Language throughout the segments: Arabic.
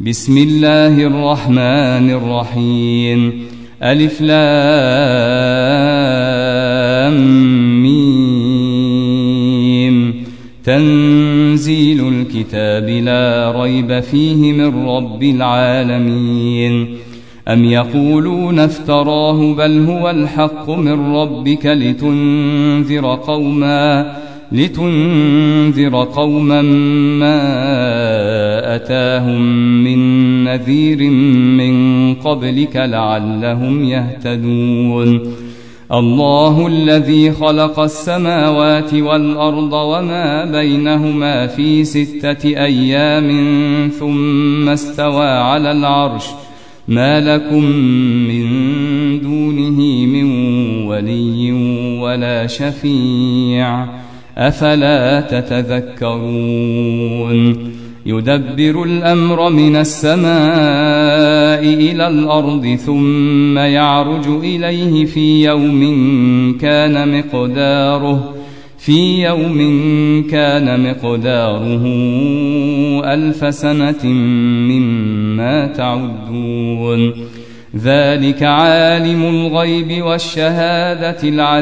بسم الله الرحمن الرحيم ألف لام ميم تنزيل الكتاب لا ريب فيه من رب العالمين أم يقولون افتراه بل هو الحق من ربك لتنذر قوما ما أتاهم من نذير من قبلك لعلهم يهتدون الله الذي خلق السماوات والأرض وما بينهما في 6 أيام ثم استوى على العرش ما لكم من دونه من ولي ولا شفيع أفلا تتذكرون يدبر الأمر من السماء إلى الأرض ثم يعرج إليه في يوم كان مقداره 1000 سنة مما تعدون ذلك عالم الغيب والشهادة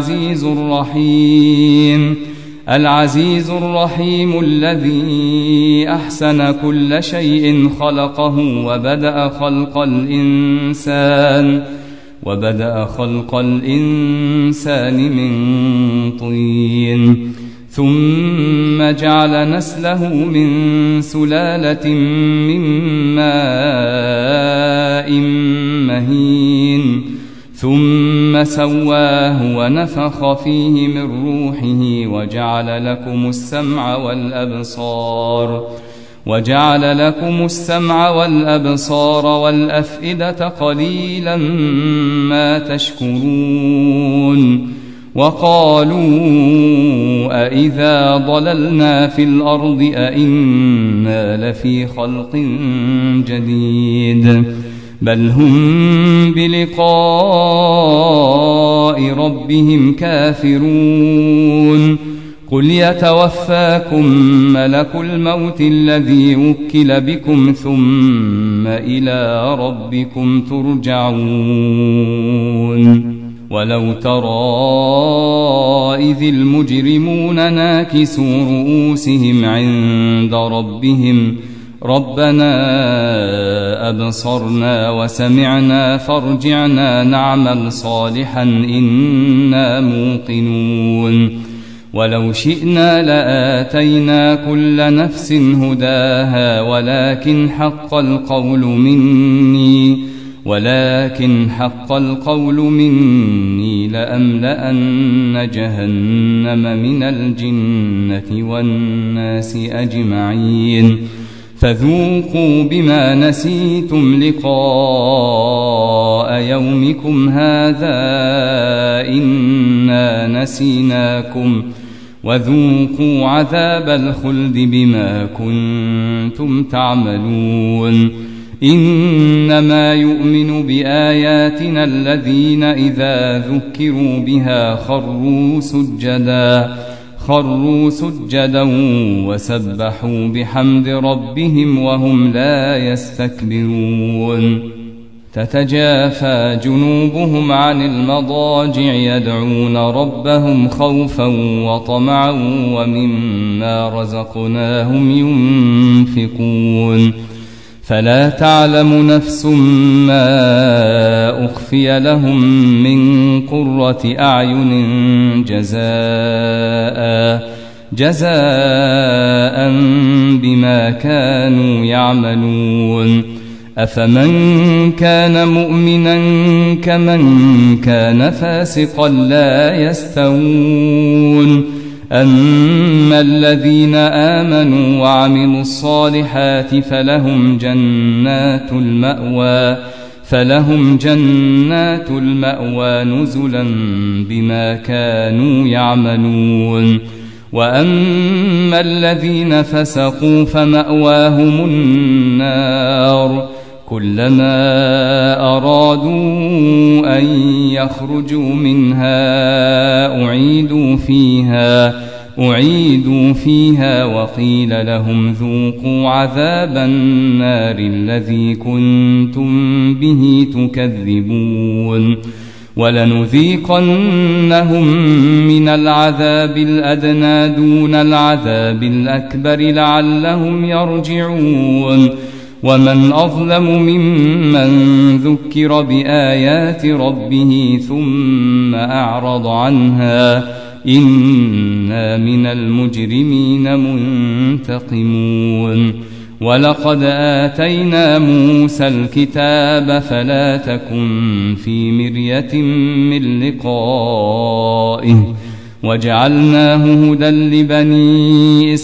العزيز الرحيم الذي أحسن كل شيء خلقه وبدأ خلق الإنسان من طين ثم جعل نسله من سلالة من ماء مهين ثم سواه ونفخ فيه من روحه وجعل لكم السمع والأبصار والأفئدة قليلا ما تشكرون وقالوا أإذا ضللنا في الأرض أإنا لفي خلق جديد بل هم بلقاء ربهم كافرون قل يتوفاكم ملك الموت الذي وكل بكم ثم إلى ربكم ترجعون ولو ترى إذ المجرمون ناكسوا رؤوسهم عند ربهم ربنا أبصرنا وسمعنا فارجعنا نعمل صالحا إنا موقنون ولو شئنا لآتينا كل نفس هداها ولكن حق القول مني لأملأن جهنم من الجنة والناس أجمعين فذوقوا بما نسيتم لقاء يومكم هذا إنا نسيناكم وذوقوا عذاب الخلد بما كنتم تعملون إنما يؤمن بآياتنا الذين إذا ذكروا بها خروا سجدا وسبحوا بحمد ربهم وهم لا يستكبرون تتجافى جنوبهم عن المضاجع يدعون ربهم خوفا وطمعا ومما رزقناهم ينفقون فلا تعلم نفس ما أخفي لهم من قرة أعين جزاء بما كانوا يعملون أفمن كان مؤمنا كمن كان فاسقا لا يستوون أما الذين آمنوا وعملوا الصالحات فلهم جنات المأوى نزلا بما كانوا يعملون وأما الذين فسقوا فمأواهم النار كلما أرادوا أن يخرجوا منها أعيدوا فيها وقيل لهم ذوقوا عذاب النار الذي كنتم به تكذبون ولنذيقنهم من العذاب الأدنى دون العذاب الأكبر لعلهم يرجعون ومن أظلم ممن ذكر بآيات ربه ثم أعرض عنها إنا من المجرمين منتقمون ولقد آتينا موسى الكتاب فلا تكن في مرية من لقائه وجعلناه هدى لبني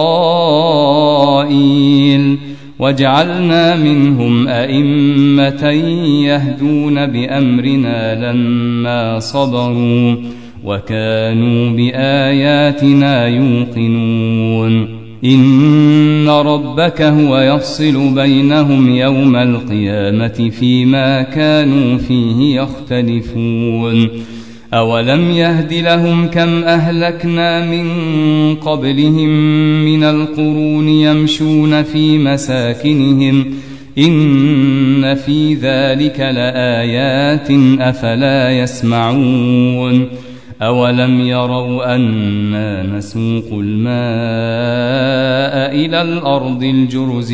إسرائيل وجعلنا منهم أئمة يهدون بأمرنا لما صبروا وكانوا بآياتنا يوقنون إن ربك هو يفصل بينهم يوم القيامة فيما كانوا فيه يختلفون أولم يهد لهم كم أهلكنا من قبلهم من القرون يمشون في مساكنهم إن في ذلك لآيات أفلا يسمعون أولم يروا أنا نسوق الماء إلى الأرض الجرز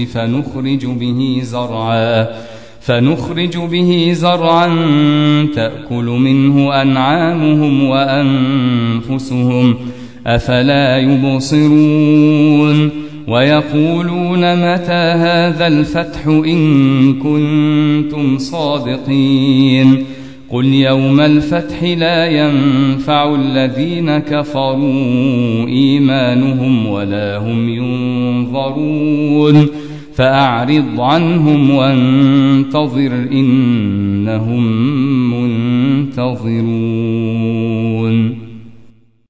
فنخرج به زرعا تأكل منه أنعامهم وأنفسهم أفلا يبصرون ويقولون متى هذا الفتح إن كنتم صادقين قل يوم الفتح لا ينفع الذين كفروا إيمانهم ولا هم ينظرون فأعرض عنهم وانتظر إنهم منتظرون.